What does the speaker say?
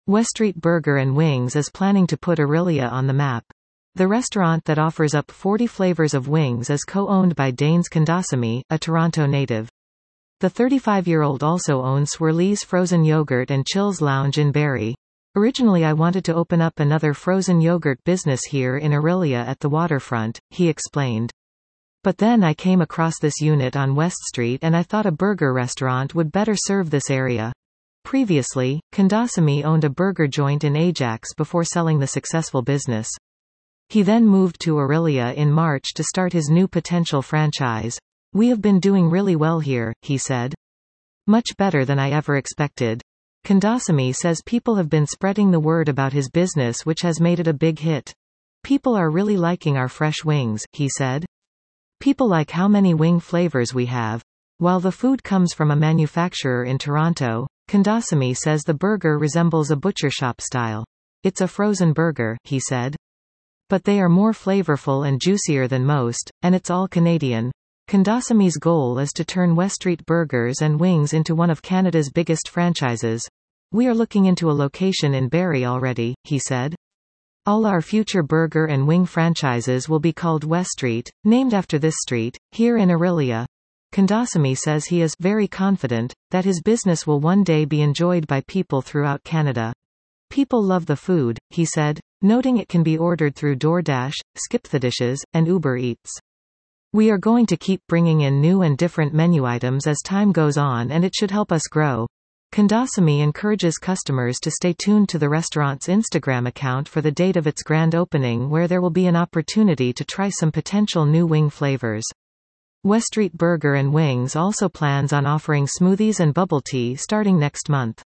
Weststreet Burger and Wings is planning to put Orillia on the map. The restaurant that offers up 40 flavors of wings is co-owned by Daines Kandasamy, a Toronto native. The 35-year-old also owns Swirly's Frozen Yogurt and Chills Lounge in Barrie. Originally I wanted to open up another frozen yogurt business here in Orillia at the waterfront, he explained. But then I came across this unit on West Street and I thought a burger restaurant would better serve this area. Previously, Kandasamy owned a burger joint in Ajax before selling the successful business. He then moved to Orillia in March to start his new potential franchise. We have been doing really well here, he said. Much better than I ever expected. Kandasamy says people have been spreading the word about his business, which has made it a big hit. People are really liking our fresh wings, he said. People like how many wing flavors we have. While the food comes from a manufacturer in Toronto, Kandasamy says the burger resembles a butcher shop style. It's a frozen burger, he said. But they are more flavorful and juicier than most, and it's all Canadian. Kandasamy's goal is to turn Weststreet Burgers and Wings into one of Canada's biggest franchises. We are looking into a location in Barrie already, he said. All our future burger and wing franchises will be called Weststreet, named after this street, here in Orillia. Kandasamy says he is very confident that his business will one day be enjoyed by people throughout Canada. People love the food, he said, noting it can be ordered through DoorDash, SkipTheDishes, and Uber Eats. We are going to keep bringing in new and different menu items as time goes on, and it should help us grow. Kandasamy encourages customers to stay tuned to the restaurant's Instagram account for the date of its grand opening, where there will be an opportunity to try some potential new wing flavors. Weststreet Burger and Wings also plans on offering smoothies and bubble tea starting next month.